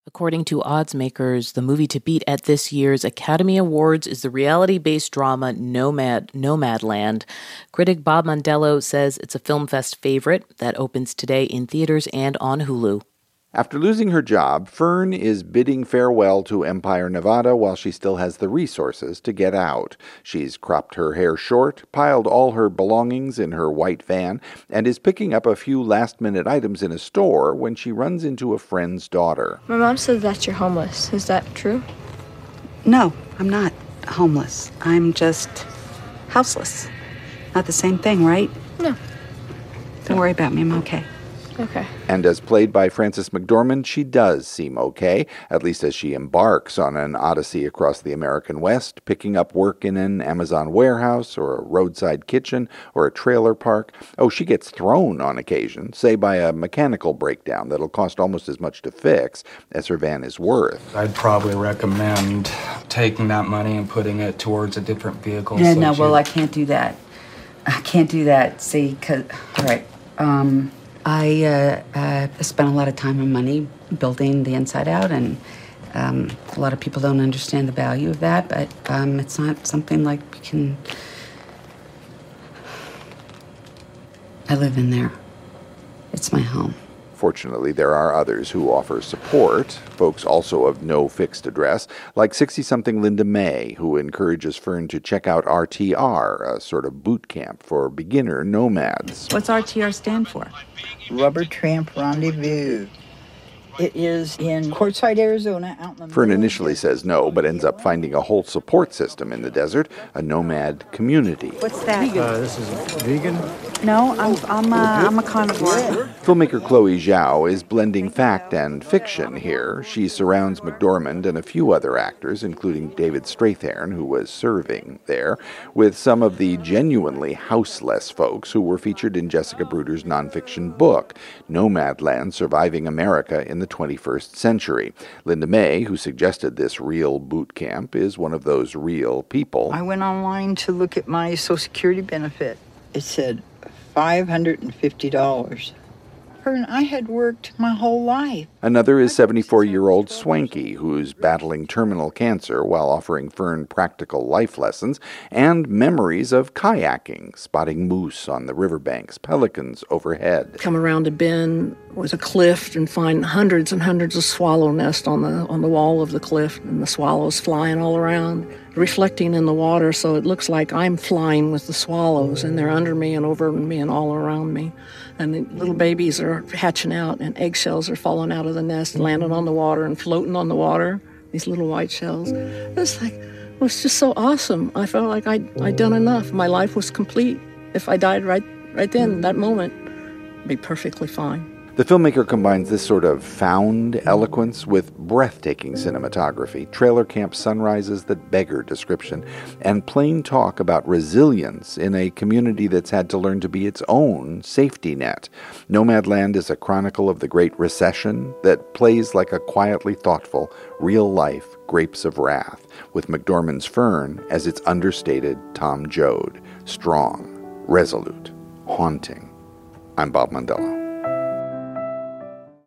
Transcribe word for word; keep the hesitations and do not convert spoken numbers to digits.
According to Oddsmakers, the movie to beat at this year's Academy Awards is the reality-based drama Nomad Nomadland. Critic Bob Mondello says it's a Film Fest favorite that opens today in theaters and on Hulu. After losing her job, Fern is bidding farewell to Empire, Nevada while she still has the resources to get out. She's cropped her hair short, piled all her belongings in her white van, and is picking up a few last-minute items in a store when she runs into a friend's daughter. My mom said that you're homeless. Is that true? No, I'm not homeless. I'm just houseless. Not the same thing, right? No. Don't worry about me. I'm okay. Okay. And as played by Frances McDormand, she does seem okay, at least as she embarks on an odyssey across the American West, picking up work in an Amazon warehouse or a roadside kitchen or a trailer park. Oh, she gets thrown on occasion, say by a mechanical breakdown that'll cost almost as much to fix as her van is worth. I'd probably recommend taking that money and putting it towards a different vehicle. Yeah, so no, you... well, I can't do that. I can't do that, see, because, all right, um... I uh, uh, spent a lot of time and money building the inside out, and um, a lot of people don't understand the value of that, but um, it's not something like we can... I live in there. It's my home. Fortunately, there are others who offer support, folks also of no fixed address, like sixty-something Linda May, who encourages Fern to check out R T R, a sort of boot camp for beginner nomads. What's R T R stand for? Rubber Tramp Rendezvous. It is in Quartzsite, Arizona. Out in the Fern initially says no, but ends up finding a whole support system in the desert, a nomad community. What's that? Uh, this is vegan? No, I'm, I'm, a, I'm a carnivore. Filmmaker Chloe Zhao is blending fact and fiction here. She surrounds McDormand and a few other actors, including David Strathairn, who was serving there, with some of the genuinely houseless folks who were featured in Jessica Bruder's nonfiction book, Nomadland: Surviving America in the twenty-first Century. Linda May, who suggested this real boot camp, is one of those real people. I went online to look at my Social Security benefit. It said five hundred fifty dollars. Fern, I had worked my whole life. Another is seventy-four-year-old Swanky, who's battling terminal cancer while offering Fern practical life lessons and memories of kayaking, spotting moose on the riverbanks, pelicans overhead. Come around a bend with a cliff and find hundreds and hundreds of swallow nests on the on the wall of the cliff, and the swallows flying all around, reflecting in the water, so it looks like I'm flying with the swallows, and they're under me and over me and all around me. And the little babies are hatching out, and eggshells are falling out of the nest, landing on the water and floating on the water, these little white shells. It was like, it was just so awesome. I felt like I'd, I'd done enough. My life was complete. If I died right, right then, that moment, I'd be perfectly fine. The filmmaker combines this sort of found eloquence with breathtaking cinematography, trailer camp sunrises that beggar description, and plain talk about resilience in a community that's had to learn to be its own safety net. Nomadland is a chronicle of the Great Recession that plays like a quietly thoughtful, real-life Grapes of Wrath, with McDormand's Fern as its understated Tom Joad, strong, resolute, haunting. I'm Bob Mondello.